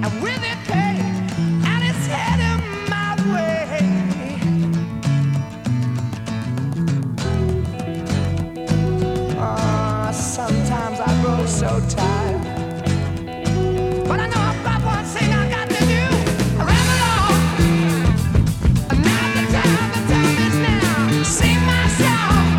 I'm with it, Kate, and it's heading my way. Sometimes I grow so tired.